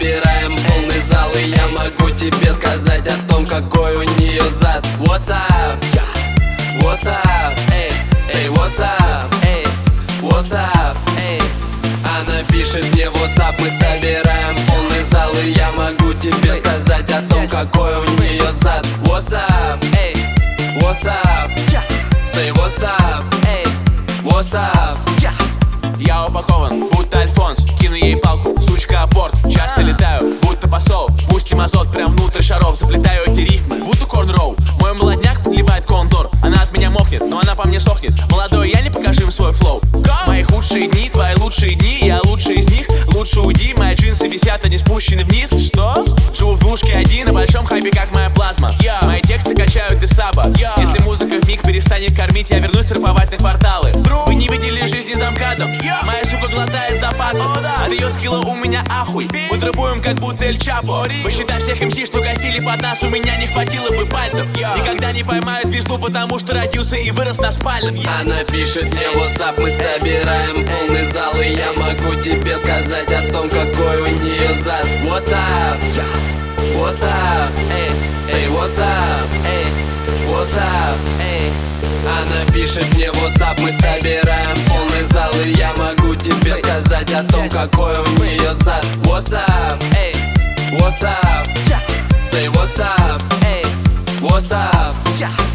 собираем полный зал, и я могу тебе сказать о том, какой у нее зад. What's up? What's up? Say what's up? What's up? Она пишет мне what's up, мы собираем полный зал, и я могу тебе сказать о том, какой у нее зад. What's up? What's up? Say what's up? What's up? Я упакован, будто Альфонс, кину ей палку, сучка апорт. Часто летаю, будто посол, пустим азот прям внутрь шаров. Заплетаю эти рифмы, будто корнроу. Мой молодняк подливает кондор, она от меня мокнет, но она по мне сохнет. Молодой, я не покажу им свой флоу. Мои худшие дни, твои лучшие дни, я лучший из них. Лучше уйди, мои джинсы висят, они спущены вниз. Что? Живу в двушке один, на большом хайпе, как моя плазма. Мои тексты качают из саба. Если музыка вмиг перестанет кормить, я вернусь трэповать на кварталы. Вы не видели жизни за МКАДом? Моя сука глотает запасы, от ее скилла у меня ахуй. Мы требуем, как будто Эль Чапо. Посчитай всех МС, что косили под нас, у меня не хватило бы пальцев. Никогда не поймаю звезду, потому что родился и вырос на спальном. Она пишет мне what's up, мы собираем полный зал, и я могу тебе сказать о том, какой у нее зад. What's up? What's up? Say what's up? What's up? Она пишет мне what's up, мы собираем полный зал, и я могу тебе сказать о том, какой у нее зад. What's up? What's up? Say what's up? What's up?